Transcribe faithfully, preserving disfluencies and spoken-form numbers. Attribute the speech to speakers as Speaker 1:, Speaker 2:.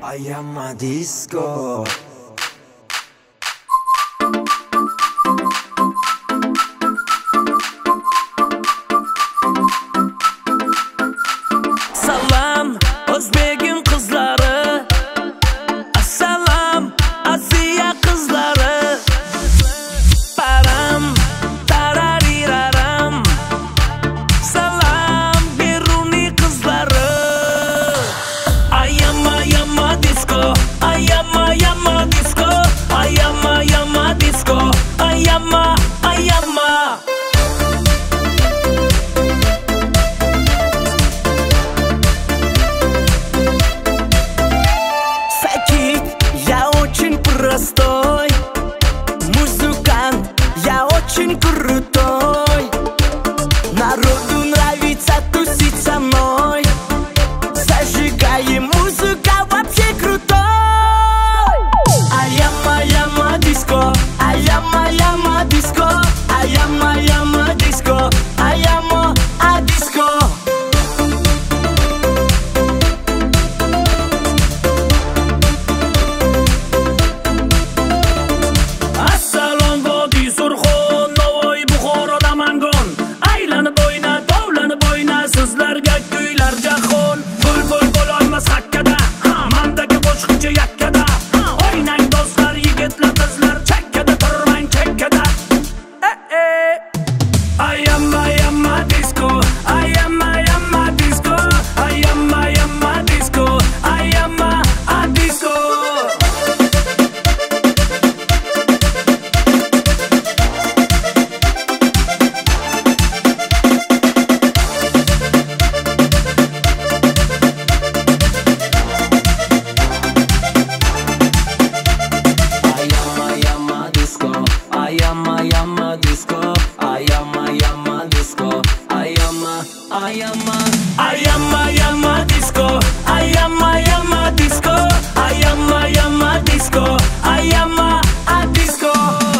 Speaker 1: I am a disco.
Speaker 2: Salam O'zbekning qizlari, assalom Asiya qizlari. Param tarariraram, salam Beruniy qizlari. I am I am a disco, I am I am a disco, I am I am a disco, I am a I am a. Я очень простой музыкант, я очень крутой. Народу нравится тусить со мной. Зажигаем, музыка вообще крутой. I am, I am a disco, I am, I am a disco, I am, I am a disco, I am a disco. Assalom vodiy Surxon, Navoiy, Buxoroda mangon. Aylanib o'yna, tovlanib o'yna, sizlarga kuylar jahon. Bul bul bo'lolmas hakkada, mandagi qo'shiqchi yakkada. O'ynang do'stlar, yigitlar, qizlar, chakkada turmang, chakkada. Eh eh. I am I am a disco, I am I am a disco, I am I am a disco, I am a a disco. I am, I am a disco, I am, I am a disco, I am, I am a, I am, I am a disco, I am, I am a disco, I am, I am a disco, I am a, a disco.